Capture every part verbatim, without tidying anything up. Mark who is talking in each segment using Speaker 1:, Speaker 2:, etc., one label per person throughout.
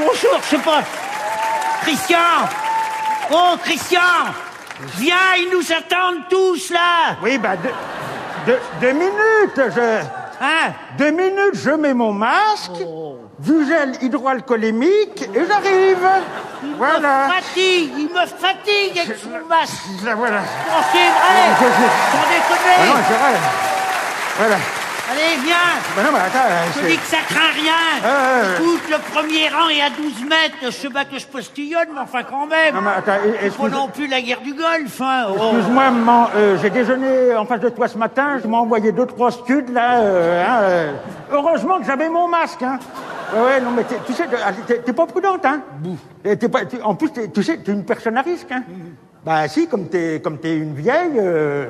Speaker 1: bonjour, je sais pas. Christian! Oh, Christian! Viens, ils nous attendent tous, là!
Speaker 2: Oui, bah, deux, deux, deux minutes, je...
Speaker 1: Hein?
Speaker 2: Deux minutes, je mets mon masque,
Speaker 1: oh.
Speaker 2: du gel hydroalcoolémique, et j'arrive.
Speaker 1: Il
Speaker 2: voilà.
Speaker 1: me fatigue, il me fatigue avec son masque.
Speaker 2: Là, voilà.
Speaker 1: Oh, c'est vrai!
Speaker 2: Je, je...
Speaker 1: Sans déconner!
Speaker 2: Ah non, c'est vrai. Voilà.
Speaker 1: Allez, viens!
Speaker 2: Ben non, mais attends,
Speaker 1: je te dis que ça craint rien!
Speaker 2: Euh...
Speaker 1: Écoute, le premier rang est à douze mètres, je sais pas que je postillonne, mais enfin quand même!
Speaker 2: Non, mais attends,
Speaker 1: excuse... pas non plus la guerre du Golfe, hein! Oh.
Speaker 2: Excuse-moi, maman, euh, j'ai déjeuné en face de toi ce matin, je m'ai envoyé deux, trois scuds, là, euh, hein, euh... Heureusement que j'avais mon masque, hein! Ouais, ouais, non, mais tu sais, t'es, t'es pas prudente, hein? T'es pas, t'es, en plus, tu sais, t'es une personne à risque, hein? Mm. Bah si, comme t'es, comme t'es une vieille... Euh...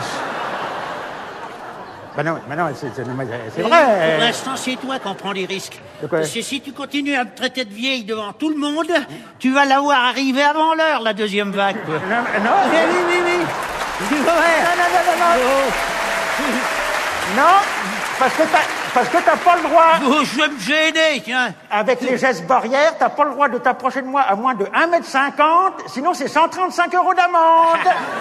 Speaker 2: Ben non, ben non, c'est, c'est, c'est vrai.
Speaker 1: Pour l'instant, c'est toi qui en prends les risques. Parce que si tu continues à me traiter de vieille devant tout le monde, tu vas la voir arriver avant l'heure, la deuxième vague.
Speaker 2: Non, non,
Speaker 1: oui, oui, oui, oui.
Speaker 2: Non, non, non, non, non. Non, parce que t'as, parce que t'as pas le droit.
Speaker 1: Oh, je vais me gêner, tiens.
Speaker 2: Avec les gestes barrières, t'as pas le droit de t'approcher de moi à moins de un mètre cinquante, sinon c'est cent trente-cinq euros d'amende.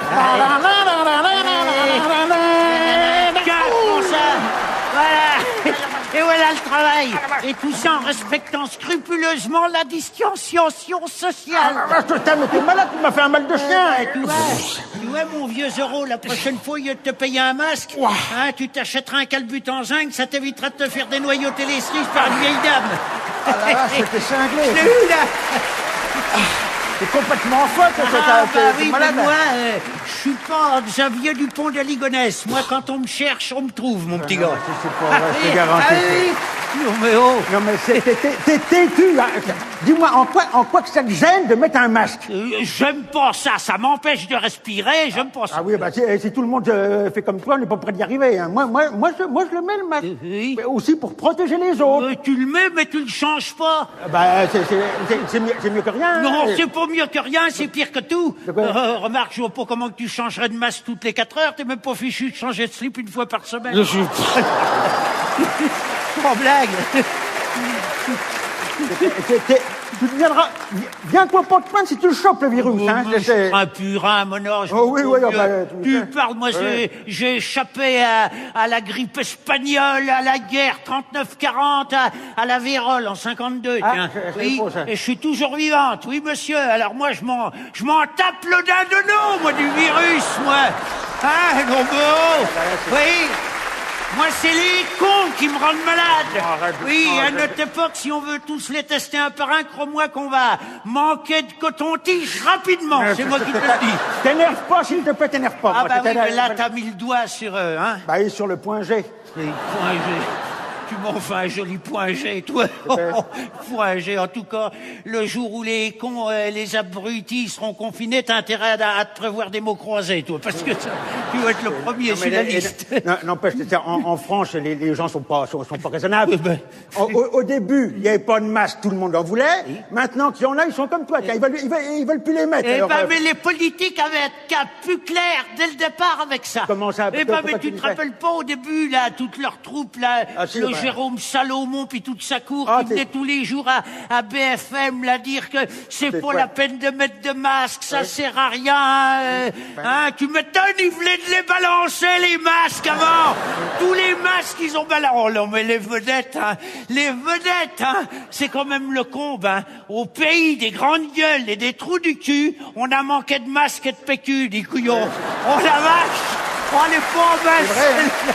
Speaker 1: Tiens, prends ça. Voilà. Et voilà le travail. Et tout ça en respectant scrupuleusement la distanciation sociale.
Speaker 2: Ah, putain, mais t'es malade, tu m'as fait un mal de chien.
Speaker 1: Euh, tu vois, tu vois, mon vieux Zoro, la prochaine fois, au lieu de te payer un masque, hein, tu t'achèteras un calbut en zinc, ça t'évitera de te faire dénoyer au téléstrice par une vieille dame.
Speaker 2: Ah la vache, c'était cinglé.
Speaker 1: Je l'ai eu, là.
Speaker 2: T'es complètement folle,
Speaker 1: ah,
Speaker 2: t'es,
Speaker 1: bah,
Speaker 2: t'es,
Speaker 1: oui,
Speaker 2: t'es malade.
Speaker 1: Mais moi, euh, je suis pas Xavier Dupont de Ligonnès. Moi, quand on me cherche, on me trouve, mon petit
Speaker 2: ah,
Speaker 1: gars.
Speaker 2: Non, c'est, c'est pas vrai, c'est garanti.
Speaker 1: Ah, oui. Non, mais oh.
Speaker 2: Non, mais c'est, t'es, t'es, t'es têtu, hein. Dis-moi, en quoi, en quoi que ça te gêne de mettre un masque?
Speaker 1: Euh, j'aime pas ça, ça m'empêche de respirer, j'aime pas ça.
Speaker 2: Ah oui, bah, si, si tout le monde euh, fait comme toi, on n'est pas près d'y arriver, hein. Moi, moi, moi, je, moi, je le mets, le masque.
Speaker 1: Euh, oui.
Speaker 2: Mais aussi pour protéger les autres.
Speaker 1: Euh, tu le mets, mais tu le changes pas.
Speaker 2: Bah, c'est, c'est, c'est, c'est, mieux, c'est mieux que rien.
Speaker 1: Non,
Speaker 2: hein.
Speaker 1: c'est pas mieux que rien, c'est pire que tout. Euh, remarque, je vois pas comment que tu changerais de masque toutes les quatre heures, t'es même pas fichu de changer de slip une fois par semaine.
Speaker 2: Je suis...
Speaker 1: Pas blague.
Speaker 2: t'es, t'es, tu deviendras... Viens-toi pas te plaindre si tu le chopes, le virus.
Speaker 1: Oh,
Speaker 2: hein,
Speaker 1: je suis un purin, mon ange.
Speaker 2: Oh oui, oui, oh, bah,
Speaker 1: tu tu parles, moi, j'ai, j'ai échappé à, à la grippe espagnole, à la guerre trente-neuf quarante, à, à la vérole en cinquante-deux,
Speaker 2: ah,
Speaker 1: tiens.
Speaker 2: C'est, c'est
Speaker 1: oui,
Speaker 2: beau, ça.
Speaker 1: Et je suis toujours vivante, oui, monsieur. Alors moi, je m'en, je m'en tape le dindonneau, moi, du virus, moi. Hein, non, mais oh, oui. Moi, c'est les cons qui me rendent malade.
Speaker 2: Arrête,
Speaker 1: oui,
Speaker 2: arrête.
Speaker 1: à notre époque, si on veut tous les tester un par un, crois-moi qu'on va manquer de coton-tige rapidement. C'est moi qui te le dis.
Speaker 2: T'énerve pas, s'il te plaît, t'énerve pas.
Speaker 1: Ah
Speaker 2: moi,
Speaker 1: bah oui,
Speaker 2: t'énerve-
Speaker 1: mais là, t'as mis le doigt sur eux, hein.
Speaker 2: Bah, et sur le point G.
Speaker 1: Et point G. Tu m'en fais un joli point G, toi. Point G, en tout cas, le jour où les cons, euh, les abrutis seront confinés, t'as intérêt à, à te prévoir des mots croisés, toi, parce que ça, tu vas être le premier
Speaker 2: Non,
Speaker 1: sur
Speaker 2: mais
Speaker 1: la
Speaker 2: les-
Speaker 1: liste.
Speaker 2: Non, n'empêche, c'est- en, en France, les, les gens sont pas, sont, sont pas raisonnables.
Speaker 1: Oui, ben,
Speaker 2: au, au- au début, il n'y avait pas de masque, tout le monde en voulait. Maintenant qu'il y en a, ils sont comme toi. Tiens, ils veulent, ils veulent, ils veulent plus les mettre.
Speaker 1: Eh
Speaker 2: Alors,
Speaker 1: ben,
Speaker 2: euh,
Speaker 1: mais les politiques avaient un cap plus clair dès le départ avec ça.
Speaker 2: Comment ça?
Speaker 1: Eh ben,
Speaker 2: Pourquoi
Speaker 1: mais
Speaker 2: tu
Speaker 1: tu te
Speaker 2: disais?
Speaker 1: rappelles pas au début, là, toutes leurs troupes, là,
Speaker 2: Ah, si,
Speaker 1: le
Speaker 2: bah.
Speaker 1: Jérôme Salomon, puis toute sa cour,
Speaker 2: Ah,
Speaker 1: qui venait
Speaker 2: t'es-
Speaker 1: tous les jours à, à B F M, là, dire que c'est
Speaker 2: C'est
Speaker 1: pas
Speaker 2: quoi?
Speaker 1: la peine de mettre de masque, ça sert à rien, euh, hein, tu m'étonnes, ils voulaient de les balancer, les masques, avant. Tous les masques, ils ont balancé. Oh, non, mais les vedettes, hein, les vedettes, hein, c'est quand même le comble, hein. Au pays des grandes gueules et des trous du cul, on a manqué de masques et de pécule, les couillons. Oh, la vache! Oh, les pauvres!
Speaker 2: C'est vrai, hein.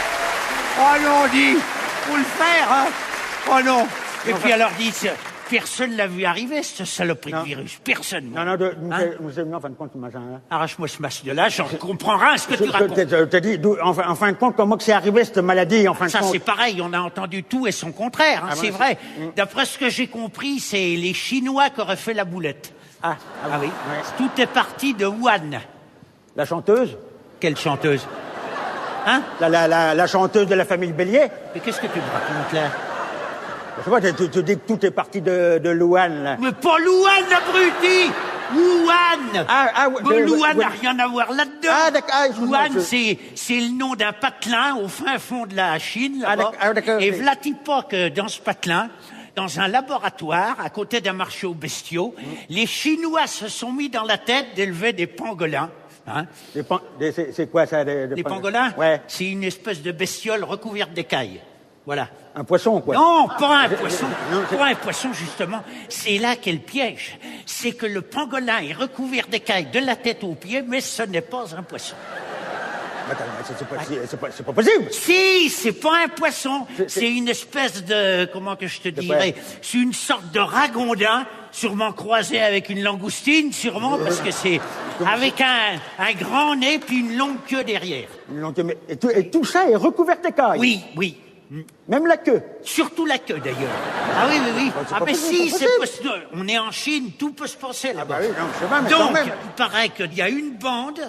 Speaker 1: Oh non, dit, faut le faire, hein. Oh non. Et puis alors, dit, personne l'a vu arriver, cette saloperie de
Speaker 2: Non.
Speaker 1: virus. Personne.
Speaker 2: Non, non, de, nous,
Speaker 1: Hein?
Speaker 2: nous, nous, en fin de compte, machin, hein.
Speaker 1: Arrache-moi ce masque de là, j'en comprends rien à ce que
Speaker 2: Je
Speaker 1: tu racontes.
Speaker 2: je- je te dis, d'où- en, fin- en fin de compte, comment que c'est arrivé, cette maladie, en fin de
Speaker 1: Ça,
Speaker 2: compte?
Speaker 1: c'est pareil, on a entendu tout et son contraire, hein,
Speaker 2: Ah,
Speaker 1: c'est
Speaker 2: bon,
Speaker 1: vrai.
Speaker 2: c'est- Mm.
Speaker 1: D'après ce que j'ai compris, c'est les Chinois qui auraient fait la boulette.
Speaker 2: Ah,
Speaker 1: Ah oui.
Speaker 2: ouais.
Speaker 1: Tout est parti de Wuhan.
Speaker 2: La chanteuse?
Speaker 1: Quelle chanteuse? Hein?
Speaker 2: La, la, la, la chanteuse de la famille Bélier?
Speaker 1: Mais qu'est-ce que tu me racontes, là?
Speaker 2: Je sais pas, tu, tu- tu dis que tout est parti de, de Luan, là.
Speaker 1: Mais pas Louane, abruti! Wuhan!
Speaker 2: Ah, ah, ouais,
Speaker 1: Mais
Speaker 2: de-
Speaker 1: Louane
Speaker 2: ouais.
Speaker 1: n'a rien à voir là-dedans.
Speaker 2: Ah, d'accord, ah, excuse-moi,
Speaker 1: Wuhan,
Speaker 2: je-
Speaker 1: c'est, c'est le nom d'un patelin au fin fond de la Chine,
Speaker 2: Ah,
Speaker 1: là-bas.
Speaker 2: d'accord, ah, d'accord,
Speaker 1: Et
Speaker 2: ok.
Speaker 1: v'là-t-il pas que dans ce patelin, dans un laboratoire, à côté d'un marché aux bestiaux, mmh. les Chinois se sont mis dans la tête d'élever des pangolins. Hein?
Speaker 2: Des pan... des, c'est, c'est quoi ça? Des, des
Speaker 1: les
Speaker 2: pan...
Speaker 1: pangolins?
Speaker 2: Ouais.
Speaker 1: C'est une espèce de bestiole recouverte d'écailles. Voilà.
Speaker 2: Un poisson, quoi.
Speaker 1: Non, pas un poisson.
Speaker 2: Non, c'est...
Speaker 1: Pas un poisson, justement. C'est là qu'est le piège. C'est que le pangolin est recouvert d'écailles de la tête aux pieds, mais ce n'est pas un poisson.
Speaker 2: Attends, c'est, c'est, pas, c'est, c'est, pas, c'est pas possible.
Speaker 1: Si, c'est pas un poisson. C'est, c'est... c'est une espèce de... Comment que je te dirais? C'est une sorte de ragondin, sûrement croisé avec une langoustine, sûrement, parce que c'est avec un, un grand nez puis une longue queue derrière.
Speaker 2: Une longue queue, mais... et, tout, et tout ça est recouvert d'écailles?
Speaker 1: Oui, oui.
Speaker 2: Même la queue?
Speaker 1: Surtout la queue, d'ailleurs. Ah oui, oui, oui. Ah, mais si, c'est possible. On est en Chine, tout peut se passer là-bas.
Speaker 2: Ah bah oui, non, je sais pas, mais
Speaker 1: Donc,
Speaker 2: quand même.
Speaker 1: il paraît qu'il y a une bande...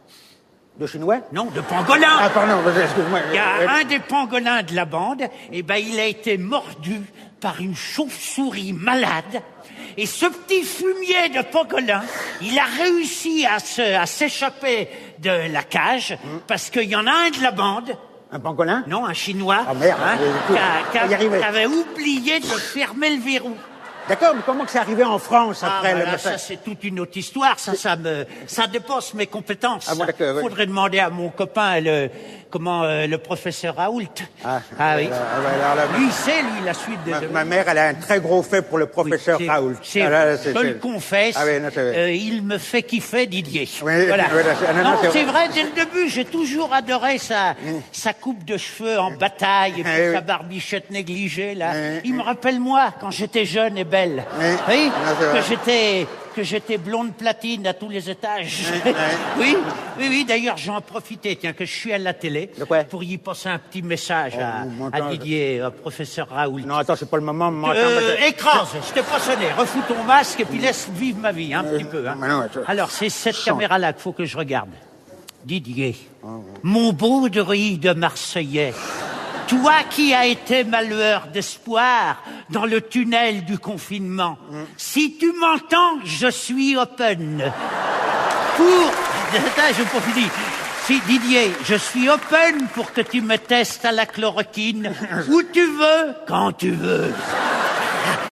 Speaker 2: De Chinois?
Speaker 1: Non, de pangolins.
Speaker 2: Ah, pardon, excuse-moi.
Speaker 1: Il y a un des pangolins de la bande, et ben, il a été mordu par une chauve-souris malade. Et ce petit fumier de pangolin, il a réussi à, se, à s'échapper de la cage, mmh. parce qu'il y en a un de la bande...
Speaker 2: Un pangolin?
Speaker 1: Non, un Chinois.
Speaker 2: Ah merde,
Speaker 1: hein, qui, a, qui, a, qui avait oublié de fermer le verrou.
Speaker 2: D'accord, mais comment que c'est arrivé en France après
Speaker 1: ah,
Speaker 2: le
Speaker 1: voilà, ça c'est toute une autre histoire. Ça, ça me, ça dépasse mes compétences.
Speaker 2: Ah bon, d'accord.
Speaker 1: Faudrait oui. demander à mon copain, le, comment, euh, le professeur Raoult. Ah,
Speaker 2: ah oui.
Speaker 1: Alors, alors, là, lui, c'est lui la suite de.
Speaker 2: Ma,
Speaker 1: de...
Speaker 2: ma mère, elle a un très gros fait pour le professeur
Speaker 1: oui,
Speaker 2: Raoult.
Speaker 1: C'est,
Speaker 2: ah,
Speaker 1: c'est, je te le confesse.
Speaker 2: Ah, oui, non,
Speaker 1: euh, il me fait kiffer Didier.
Speaker 2: Oui,
Speaker 1: voilà.
Speaker 2: Oui, non, non,
Speaker 1: non,
Speaker 2: c'est,
Speaker 1: c'est vrai. Dès le début, j'ai toujours adoré sa, oui. sa coupe de cheveux en bataille et puis oui. sa barbichette négligée là. Oui. Il me rappelle moi quand j'étais jeune et belle. Oui. Oui, non, que j'étais que j'étais blonde platine à tous les étages. Ouais, ouais. oui, oui, oui. D'ailleurs, j'en profitais, tiens, que je suis à la télé pour y passer un petit message oh, à, à Didier, au professeur Raoult.
Speaker 2: Non, attends, c'est pas le moment. moment
Speaker 1: euh, attends, écrase, je t'ai pas sonné. Refous ton masque et puis laisse vivre ma vie, hein, un euh, petit peu. Hein. Non, je... Alors, c'est cette Chant. caméra-là qu'il faut que je regarde. Didier, oh, ouais. mon beau druide marseillais. Toi qui as été ma lueur d'espoir dans le tunnel du confinement, mmh. si tu m'entends, je suis open. Pour... Attends, je n'ai pas fini. Si, Didier, je suis open pour que tu me testes à la chloroquine, où tu veux, quand tu veux.